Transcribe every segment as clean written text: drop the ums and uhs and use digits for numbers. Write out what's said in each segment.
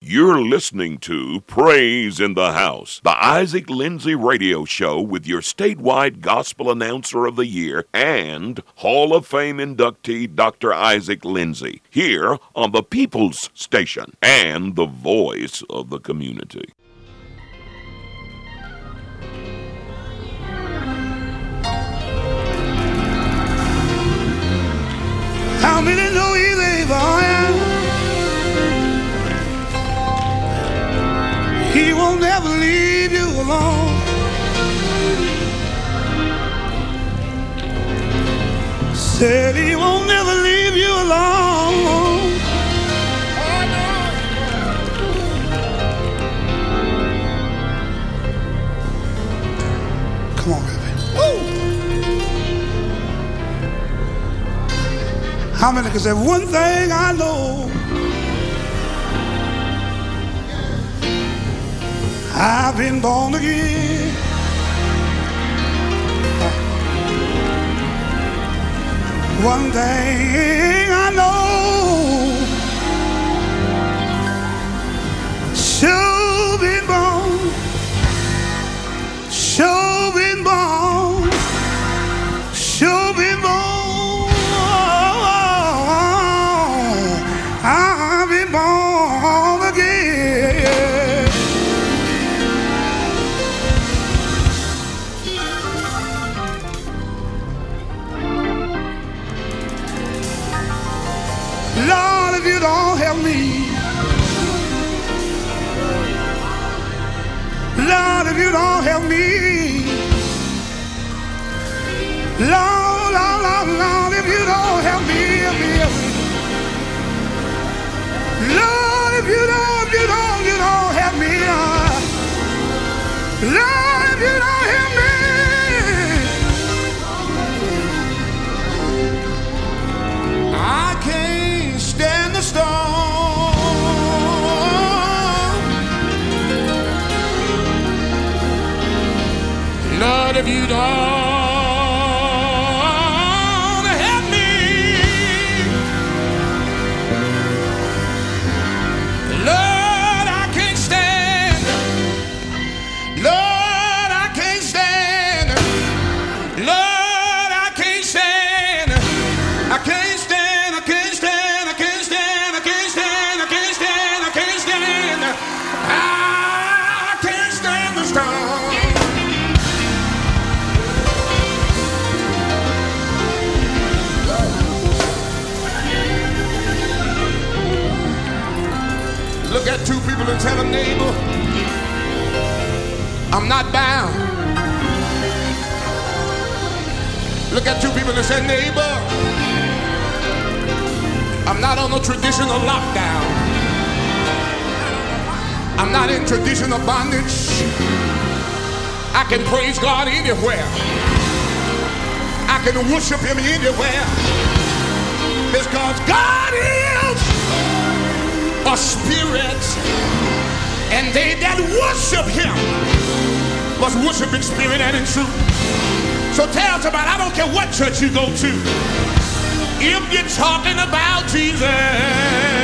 You're listening to Praise in the House, the Isaac Lindsay Radio Show with your statewide Gospel Announcer of the Year and Hall of Fame inductee Dr. Isaac Lindsay, here on the People's Station and the voice of the community. How many know he's able? He will never leave you alone. Said he won't never leave you alone. Come on, Reverend. Woo! How many can say one thing I know? I've been born again. One thing I know, sure been born, sure been born, sure been born. I've been born again. Lord, if you don't help me, Lord, if you don't help me, Lord, Lord, Lord, Lord, if you don't help me, help me, help me. Lord, if you don't help me, Lord, if you don't help me, I can't stand the storm. Lord, if you don't help me, Lord, I can't stand. Lord, I can't stand. Lord, I can't stand. I can't stand. I can't stand. I can't stand. I can't stand. I can't stand. I can't stand. I can't stand the storm. Look at two people and tell them, neighbor, I'm not bound. Look at two people and say, neighbor, I'm not on a traditional lockdown. I'm not in traditional bondage. I can praise God anywhere. I can worship Him anywhere. Because God is a spirit, and they that worship Him must worship in spirit and in truth. So tell somebody, I don't care what church you go to, if you're talking about Jesus,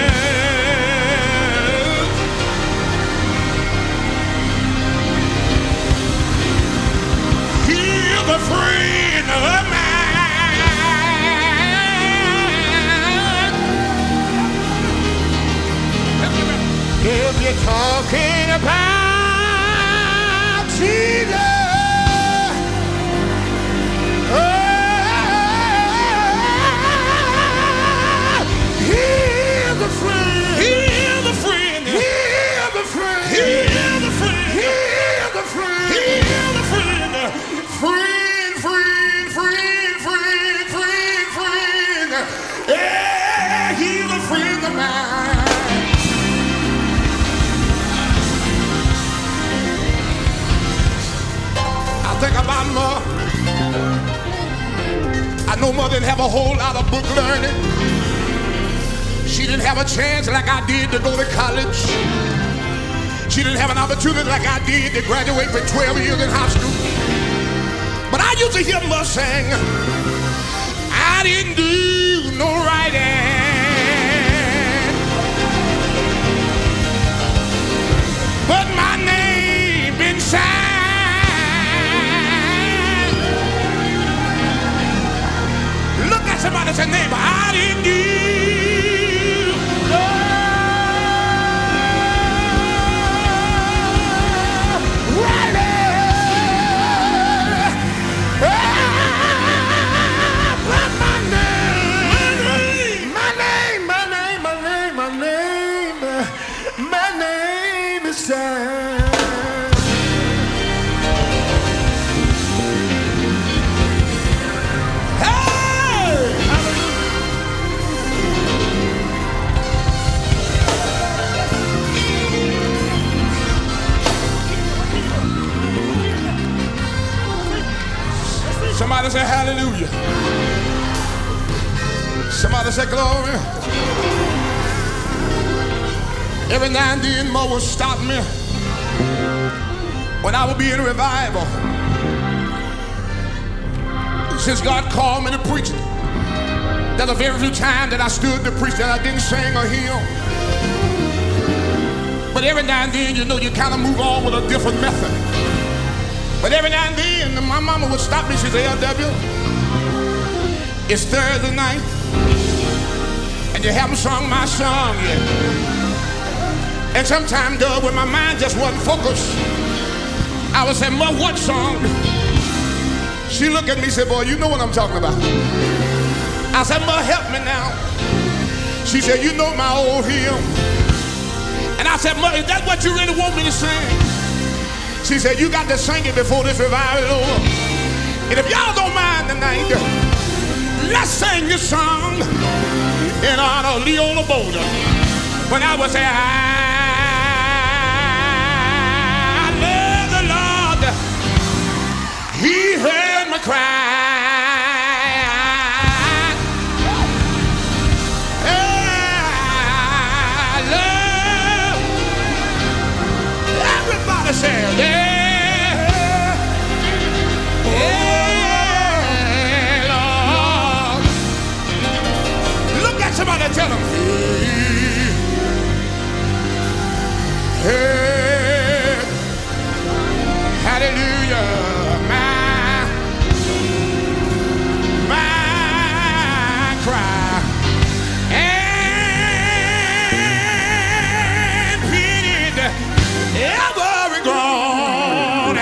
He's a friend of mine. If you're talking about Jesus, He's a friend. He's a friend. He's a friend. He's a friend. He's a friend. He's a friend. Friend, friend, friend, friend, friend, friend. Yeah, He's a friend of mine. Think about Ma. I know Ma didn't have a whole lot of book learning. She didn't have a chance like I did to go to college. She didn't have an opportunity like I did to graduate for 12 years in high school. But I used to hear Ma sing, I didn't do no writing. stand. Somebody say hallelujah. Somebody say glory. Every now and then Mo will stop me when I will be in a revival. Since God called me to preach, there's a very few times that I stood to preach that I didn't sing or hymn. But every now and then, you know, you kind of move on with a different method. But every now and then, my mama would stop me. She'd say, LW, it's Thursday night, and you haven't sung my song yet. And sometimes, Doug, when my mind just wasn't focused, I would say, Ma, what song? She looked at me and said, boy, you know what I'm talking about. I said, Ma, help me now. She said, you know my old hymn. And I said, Ma, is that what you really want me to sing? She said, you got to sing it before this revival is over. And if y'all don't mind tonight, let's sing this song in honor of Leola Boulder. When I was there, I love the Lord. He heard me cry. I love. Everybody say, yeah. Somebody tell him, hey, hallelujah, my cry, and pitied every groan,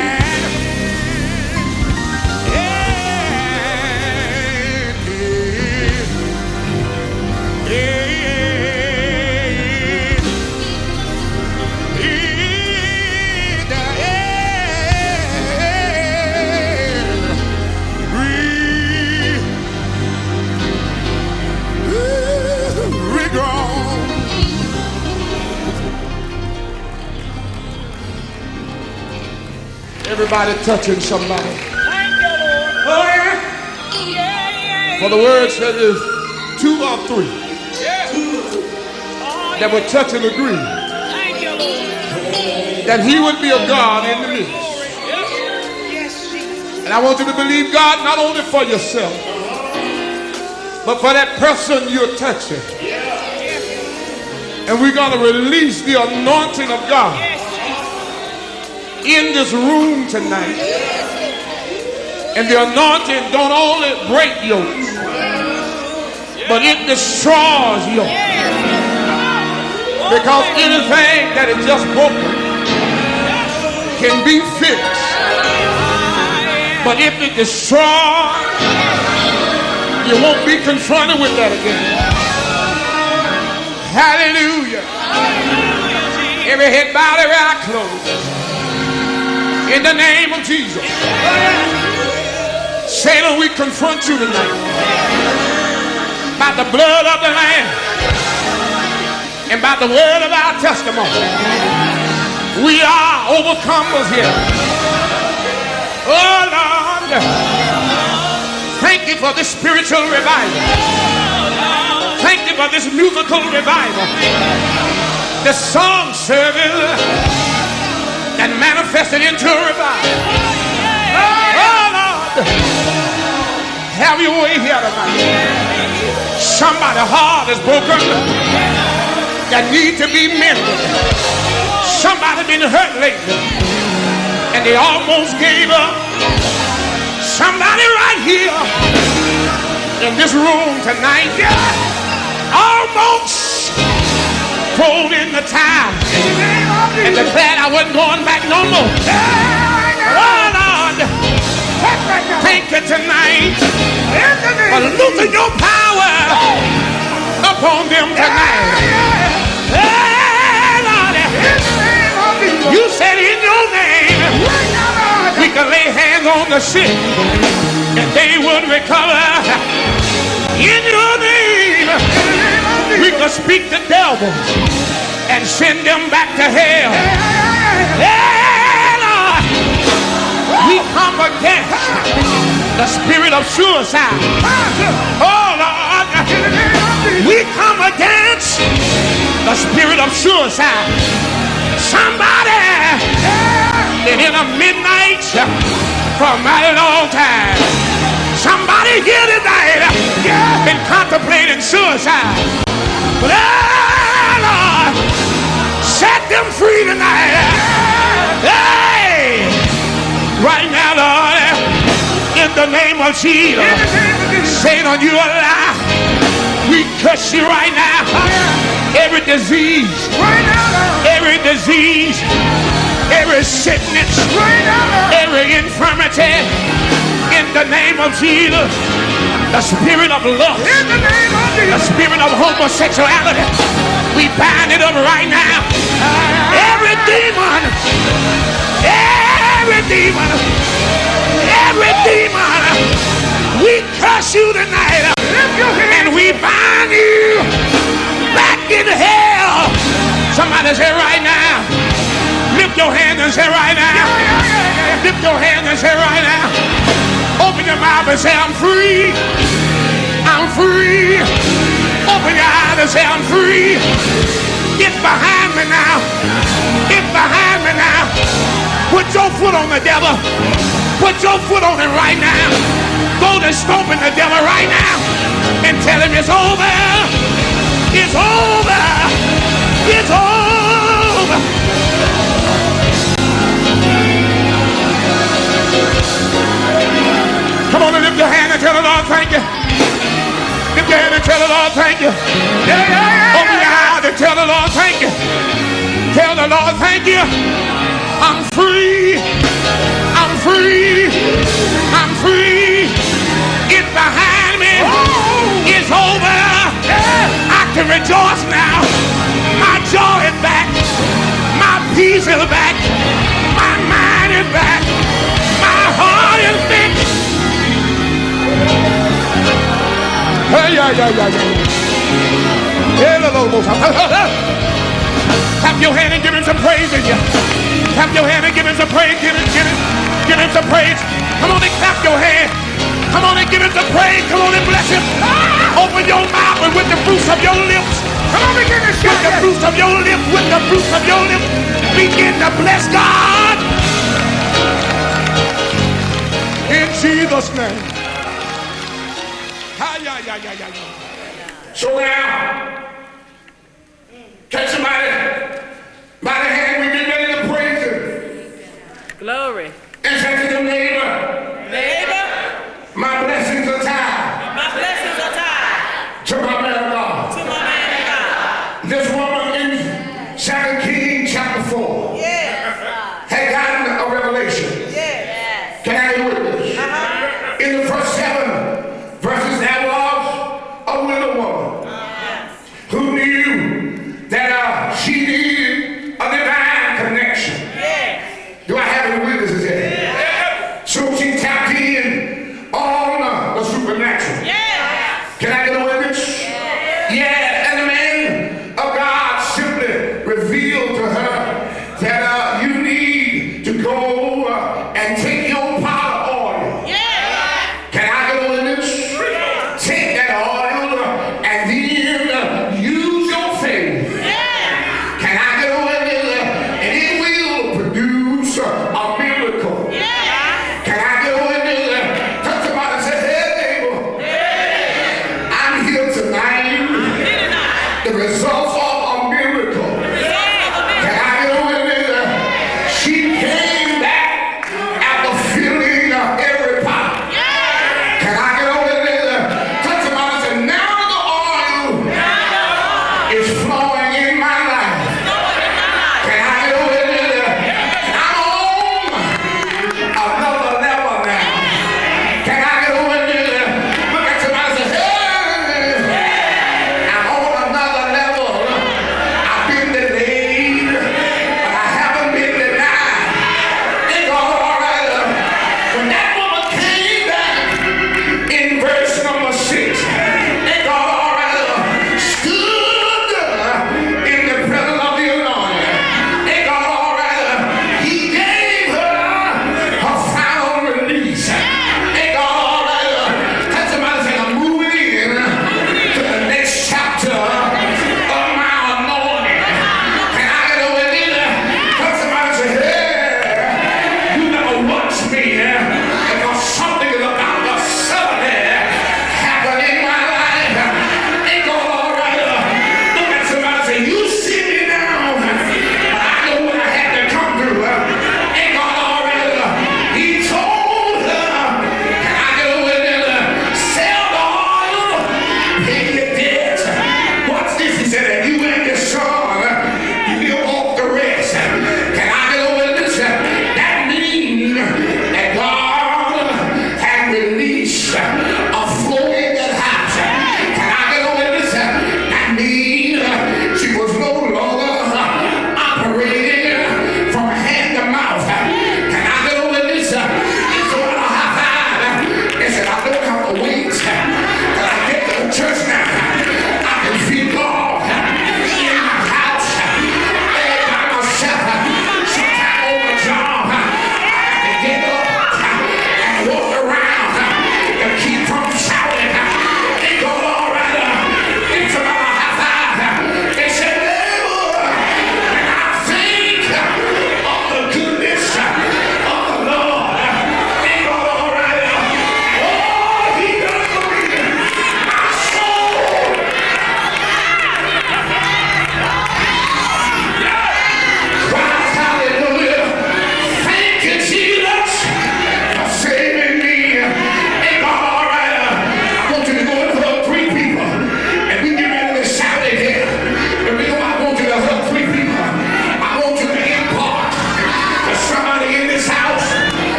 everybody touching somebody. Thank you, Lord. Oh, yeah. For the word said there's 2 or 3 that would touch and agree Thank you, Lord. that he would be a God in the midst. Yes, Jesus. And I want you to believe God not only for yourself, but for that person you're touching. And we're going to release the anointing of God in this room tonight. And the anointing don't only break yokes, but it destroys yokes. Because anything that is just broken can be fixed. But if it destroys, you won't be confronted with that again. Hallelujah. Every head bowed, every eye closed. In the name of Jesus. Satan, we confront you tonight by the blood of the Lamb and by the word of our testimony. We are overcomers here. Oh Lord, thank you for this spiritual revival. Thank you for this musical revival. The song service that manifested into a revival. Oh Lord, have your way here tonight. Somebody's heart is broken that need to be mended. Somebody been hurt lately and they almost gave up. Somebody right here in this room tonight almost thrown in the towel and declared I wasn't going back no more. Oh Lord, thank you tonight for losing your power upon them tonight. Hey, Lord, on the sick, and they would recover. In your name, we can speak to devils and send them back to hell. Yeah, Lord. We come against the spirit of suicide. Oh, Lord. We come against the spirit of suicide. Somebody in a midnight for a mighty long time. Somebody here tonight been contemplating suicide. But Lord, set them free tonight. Hey, right now, Lord, in the name of Jesus, Satan, you are alive. We curse you right now. Every disease, every disease, every sickness, every infirmity, in the name of Jesus. The spirit of lust, the spirit of homosexuality, we bind it up right now. Every demon, every demon, every demon, we curse you tonight, and we bind you back in hell. Somebody say right now. Lift your hand and say right now. Lift your hand and say right now. Open your mouth and say I'm free. I'm free. Open your eyes and say I'm free. Get behind me now. Get behind me now. Put your foot on the devil. Put your foot on him right now. Go to stomping the devil right now and tell him it's over. It's over. It's over. Come on and lift your hand and tell the Lord thank you. Lift your hand and tell the Lord thank you. Open your eyes and tell the Lord thank you. Tell the Lord thank you. I'm free. I'm free. I'm free. Get behind me. It's over. I can rejoice now. My joy is back. My peace is back. My mind is back. My heart is fixed. Clap your hand and give him some praise in you. Clap your hand and give him some praise. Give him some praise. Come on and clap your hand. Come on and give him some praise. Come on and bless him. Open your mouth and with the fruits of your lips. Come on and give him with the fruits of your lips. With the fruits of your lips. Begin to bless God. In Jesus' name. So now, catch somebody by the hand. We get ready to praise him. Glory. And say to the neighbor, my blessings are tied. My blessings are tied To my man of God. to my man of God. This woman in 2 Kings chapter 4 Yes. had gotten a revelation. Yes. Can I hear witness? In the first 7 verses, there was a widow woman who knew that she needed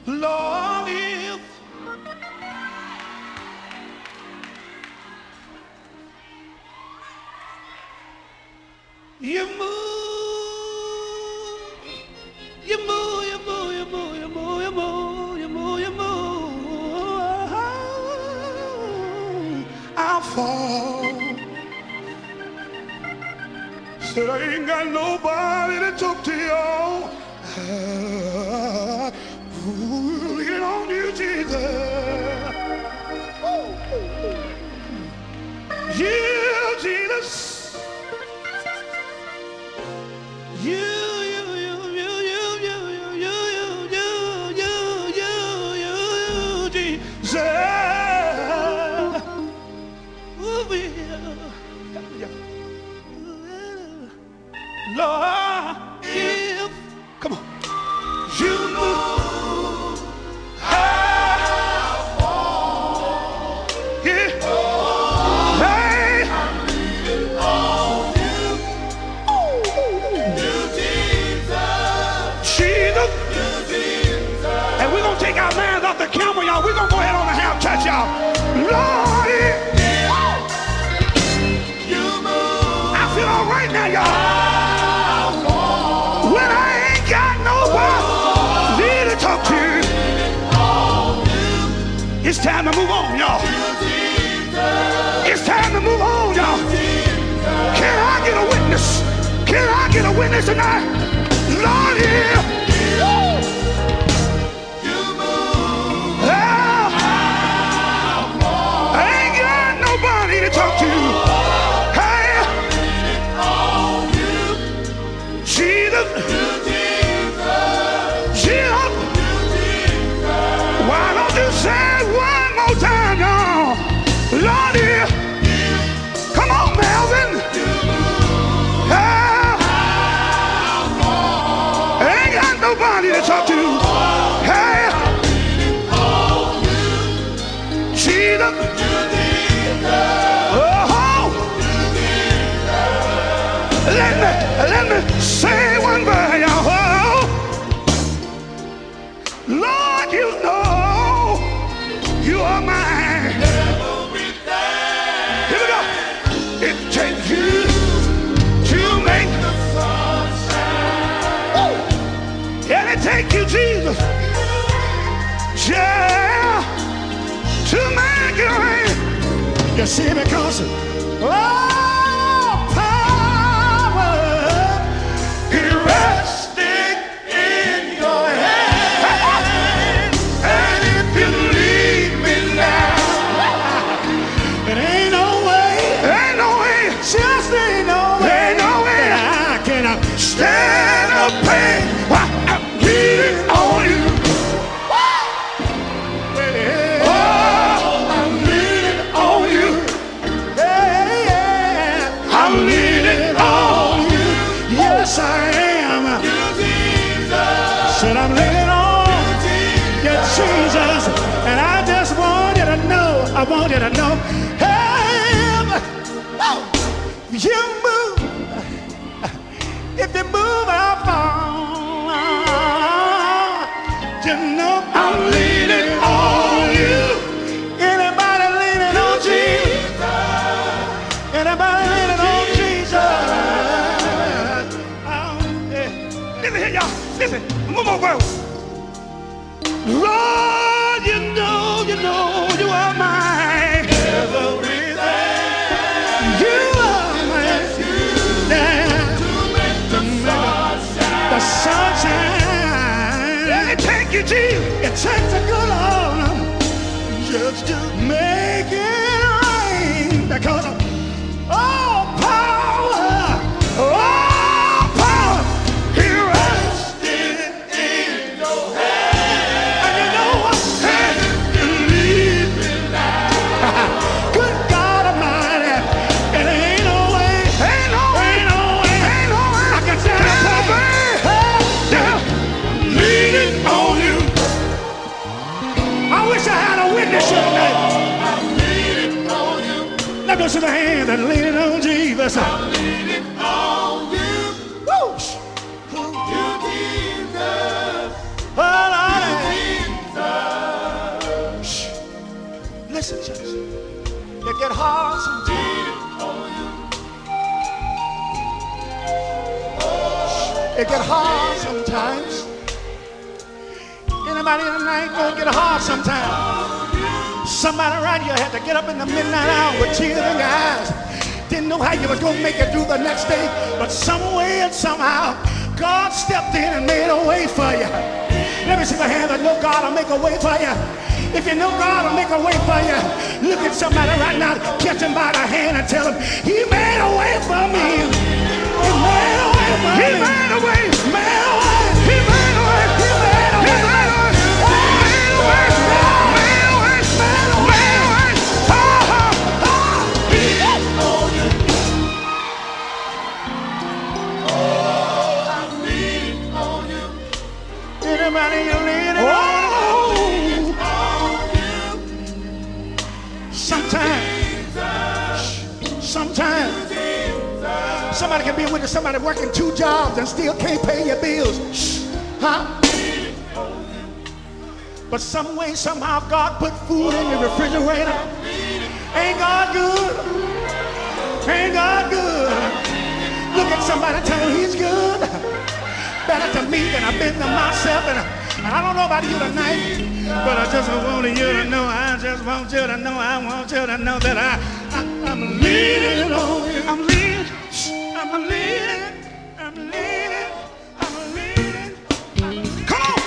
Lord, if you move, you move, you move, you move, you move, you move, you move, you move, I'll fall. Said I ain't got nobody to talk to y'all. Lean on you, Jesus. You, Jesus. You, Jesus. Lord, if, come on, you move, I'll fall. Yeah. Hey. I'm leaning on you. You, Jesus. Jesus. You, Jesus. And we're going to take our minds off the camera, y'all. We're going to go ahead on the half church, y'all. Lord, if you move, I feel all right now, y'all. It's time to move on, y'all. It's time to move on, y'all. Can I get a witness? Can I get a witness tonight? Lord, yeah. I ain't got nobody to talk to. Hey, Jesus. Jesus. Why don't you say one more time, y'all? Lordy, come on, Melvin. Ain't got nobody to talk to. Hey, Jesus. Oh, let me say one word, y'all. Lord, you know you are mine. Here we go. It takes you to make the sun shine. And it takes you, Jesus, yeah, to make it rain. You see, because all power is resting in your hand. And if you leave me now, it ain't no way, just ain't no way that I can stand the pain. I'm leaning on you. Oh, I'm leaning on you. Yeah, I'm leaning on you. Yes, I am. Said I'm leaning on you, Jesus. And I just want you to know, I want you to know, hey, you move. If you move, I'll fall. You know I'm leaning on you. Anybody leaning on Jesus? Anybody leaning on Jesus? Listen here, y'all. Listen, one more word. Lord, you know you are mine. Everything. You are mine. The sunshine. And it takes you, Jesus. It takes a good Lord just to make it rain. Because all power, he rested in your hand. And you know what? You leave me now. Good God Almighty. It ain't no way. Ain't no way. I can tell you something. Leaning on you. I wish I had a witness tonight. I'm leaning on you. Let me see the hand and leaning on Jesus. I'm leaning on you. Woo! You Jesus. Oh, Lord. Listen, church. It get hard sometimes. It get hard sometimes. Anybody tonight gonna get hard sometimes? Somebody around you had to get up in the midnight hour with tears in your eyes. Didn't know how you was gonna make it through the next day, but some way and somehow God stepped in and made a way for you. Let me see my hand that know God will make a way for you. If you know God will make a way for you, look at somebody right now, catch him by the hand and tell him, He made a way for me. He made a way for me. He made a way. He made a way. He made a way. He made a way. He made a way. Made a way. Made a way. Made a way. Anybody you leaning on? Sometimes somebody can be with somebody working 2 jobs and still can't pay your bills. Huh? But some way, somehow, God put food in the refrigerator. Ain't God good? Ain't God good? Look at somebody, tell him He's good. Better to me than I've been to myself. And I don't know about you tonight, but I just want you to know, I just want you to know, I want you to know that I'm leaning on you. I'm leaning, I'm leaning, I'm leaning, I'm leaning. Come on!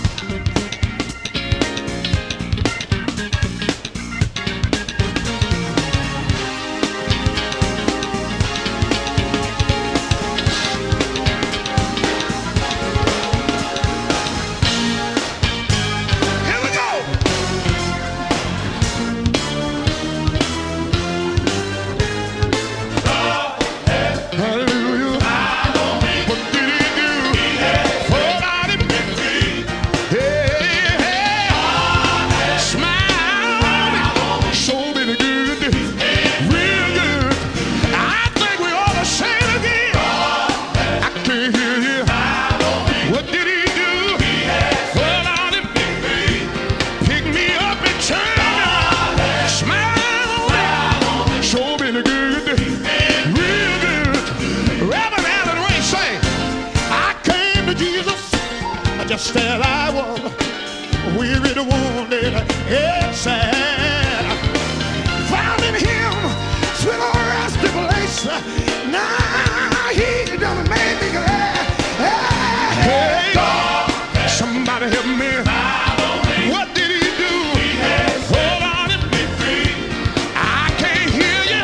Just as I was, weary, wounded, and sad. Found in Him, sweet old resting place. Now He done made me glad. Hey, God, somebody help me. What did He do? Hold on and be free. I can't hear you.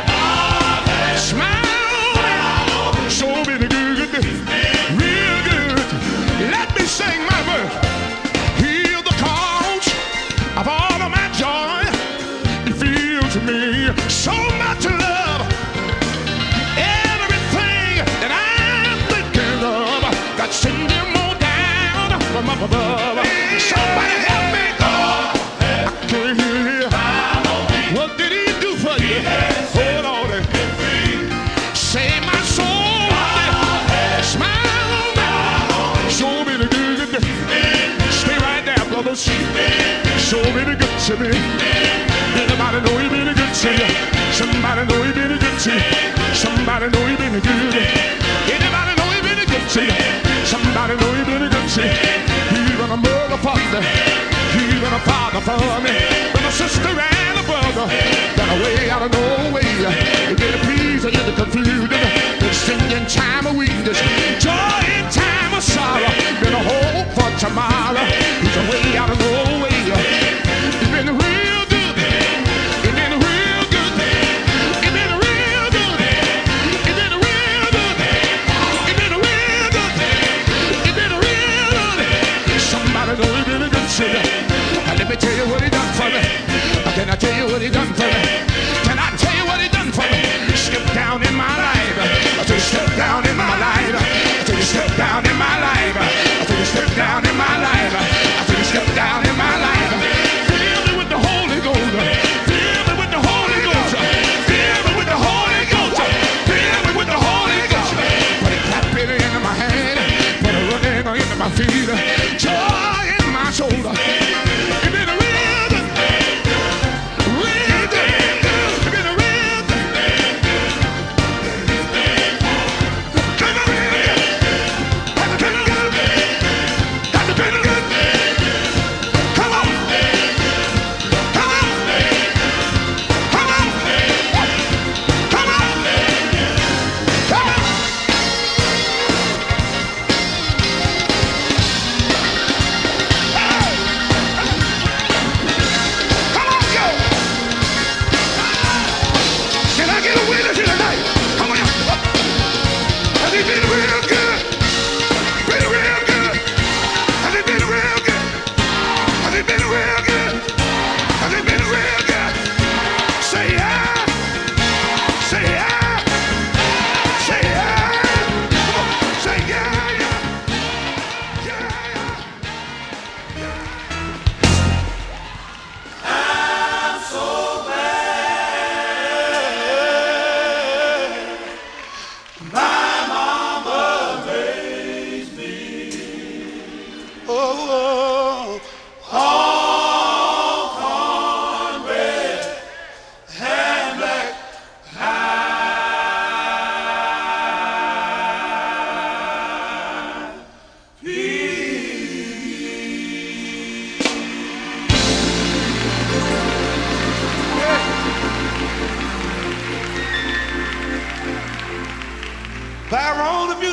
Smile, so very good, real good. Let me sing my verse. Heal the cause of all of my joy. He feels me so much love. Everything that I'm thinking of, God send Him more down from up above. Somebody help me, God. I can't hear you. What did He do for you? Hold on. Save my soul. Smile on me. Show me the good. Stay right there, brothers. So really good to me. Anybody know He been good to you? Somebody know He been good to you. Somebody know He been good. Anybody know He been good to you? Somebody know He been good to you. He been a mother for me. He been a father for me. Been a sister and a brother. Been a way out of no way. He been a peace in the confusion. Been strength in time of weakness. Joy in time of sorrow. Been a hope for tomorrow. He's a way out of no way. He's been real good. He's been real good. He's been real good. He's been real good. He's been real good. He's been real good. Somebody know He been good to you. Let me tell you what He done for me. Can I tell you what He done for me? Can I tell you what He done for me? Step down in my life. Step down in my life.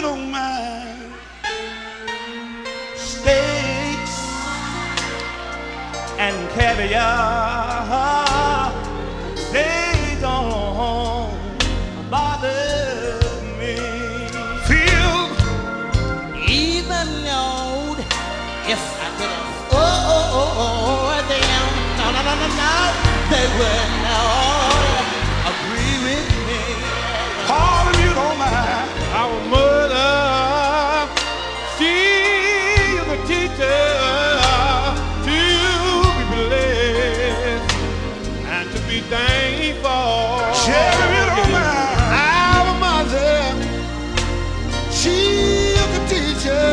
don't mind steaks and caviar, they don't bother me. Feel even though if I could afford them, no, they would not agree with me. All of you don't mind. Our mother, she's a teacher to be blessed and to be thankful. Share you don't mind. Our mother, she's a teacher.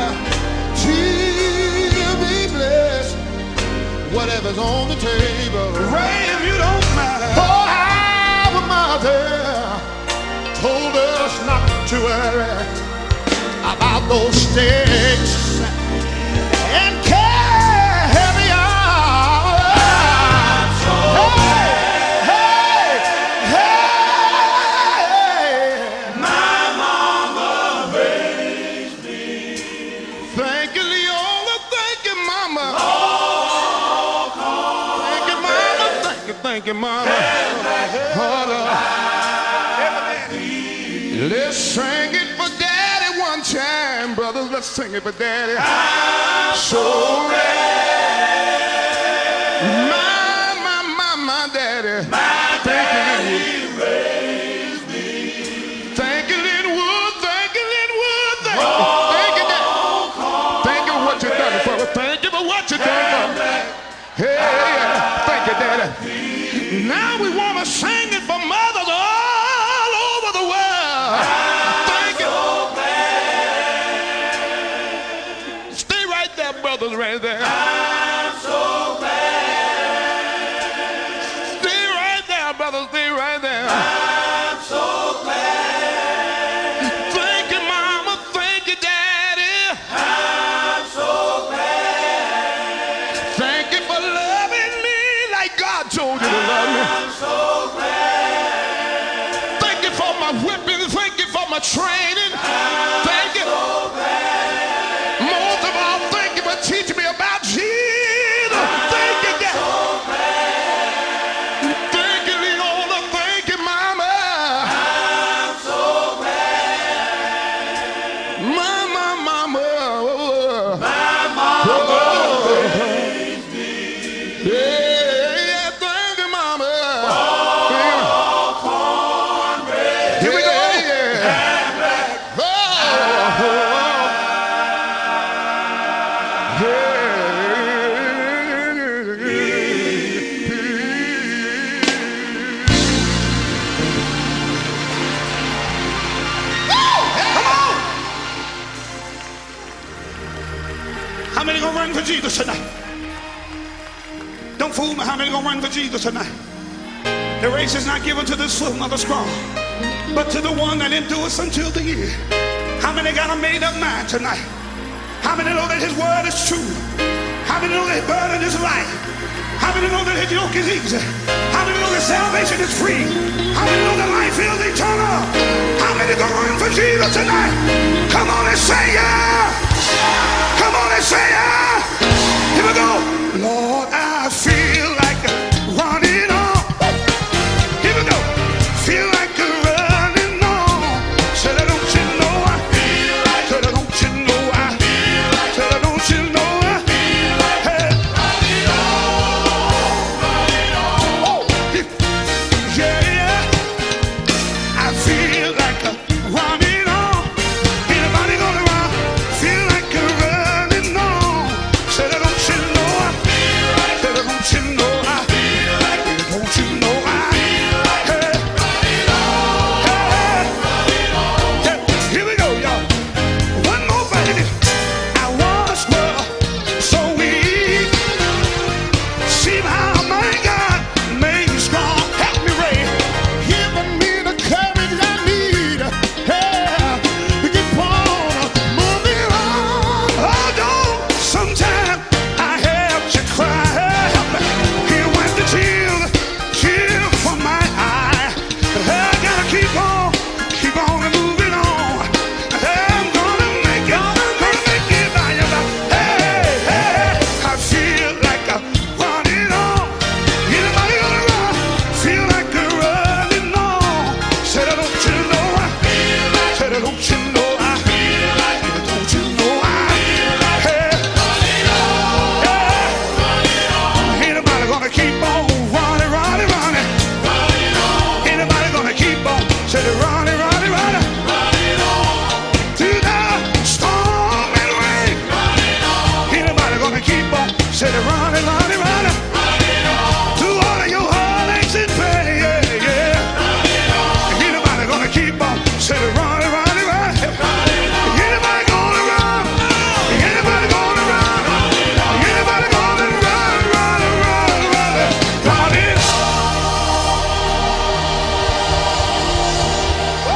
She'll be blessed. Whatever's on the table. Ray, if you don't mind. For our mother told us not to worry about those steaks and caviar. Hey, my mama raised me. Thank you, Leola. Thank you, mama. Thank you, mama. Thank you, mama. Let's sing it for Daddy one time, brothers. Let's sing it for Daddy. I'm so glad my Daddy. My Daddy raised me. Thank you, Linwood. Thank you, Linwood. Thank you, Daddy. Thank you for what you done for us. Thank you for what you done for us. Hey, thank you, Daddy. Now we want to sing it for mothers all over the world. Thank you. Stay right there, brothers, right there. I'm so glad. Stay right there, brothers, stay right there. I'm so glad. Thank you, mama. Thank you, daddy. I'm so glad. Thank you for loving me like God told you to love me. I'm so glad. Thank you for my whipping. Thank you for my training. Thank you. Most of all, thank you for teaching me about Jesus. Thank you, Dad. Thank you, Leola. Thank you, Mama. I'm so glad. Mama. My mama raised me. Yeah, thank you, Mama. Cornbread. Here we go. How many gonna run for Jesus tonight? Don't fool me. How many gonna run for Jesus tonight? The race is not given to the swift nor the strong, but to the one that endures until the end. How many got a made up mind tonight? How many know that his word is true? How many know that his burden is light? How many know that his yoke is easy? How many know that salvation is free? How many know that life is eternal? How many gonna run for Jesus tonight? Come on and say yeah! Come on and say yeah! Here we go. Lord, I feel like running on. Here we go. Feel like running on. Said I don't you know I feel like. Said I don't you know I feel like. Said I don't you know I feel like. Hey. Running on. Oh. Yeah. I feel like running on. Anybody gonna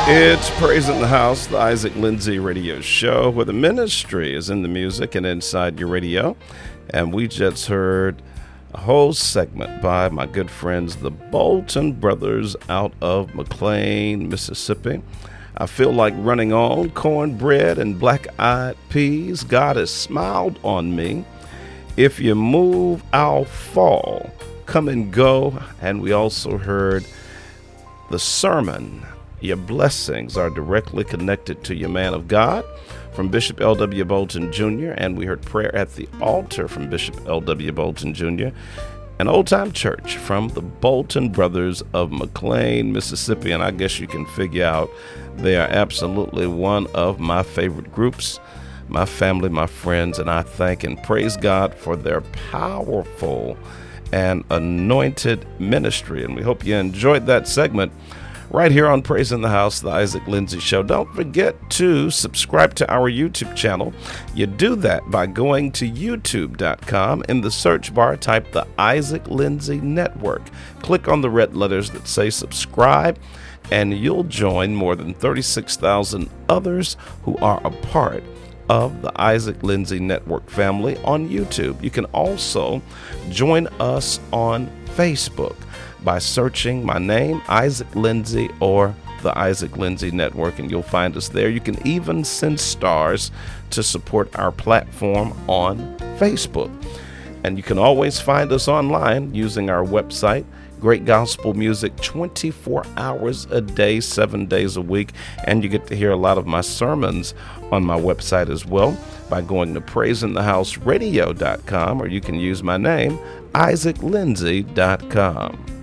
It's Praise in the House, the Isaac Lindsay radio show, where the ministry is in the music and inside your radio. And we just heard a whole segment by my good friends, the Bolton Brothers out of McLean, Mississippi. I feel like running on cornbread and black-eyed peas. God has smiled on me. If you move, I'll fall. Come and go. And we also heard the sermon. Your blessings are directly connected to your man of God from Bishop L.W. Bolton Jr., and we heard prayer at the altar from Bishop L.W. Bolton Jr., an old-time church from the Bolton Brothers of McLean, Mississippi, and I guess you can figure out they are absolutely one of my favorite groups, my family, my friends, and I thank and praise God for their powerful and anointed ministry, and we hope you enjoyed that segment right here on Praise in the House, the Isaac Lindsay Show. Don't forget to subscribe to our YouTube channel. You do that by going to youtube.com. In the search bar, type the Isaac Lindsay Network. Click on the red letters that say subscribe, and you'll join more than 36,000 others who are a part of the Isaac Lindsay Network family on YouTube. You can also join us on Facebook by searching my name, Isaac Lindsay, or the Isaac Lindsay Network, and you'll find us there. You can even send stars to support our platform on Facebook. And you can always find us online using our website, Great Gospel Music, 24 hours a day, 7 days a week. And you get to hear a lot of my sermons on my website as well by going to praiseinthehouseradio.com, or you can use my name, isaaclindsay.com.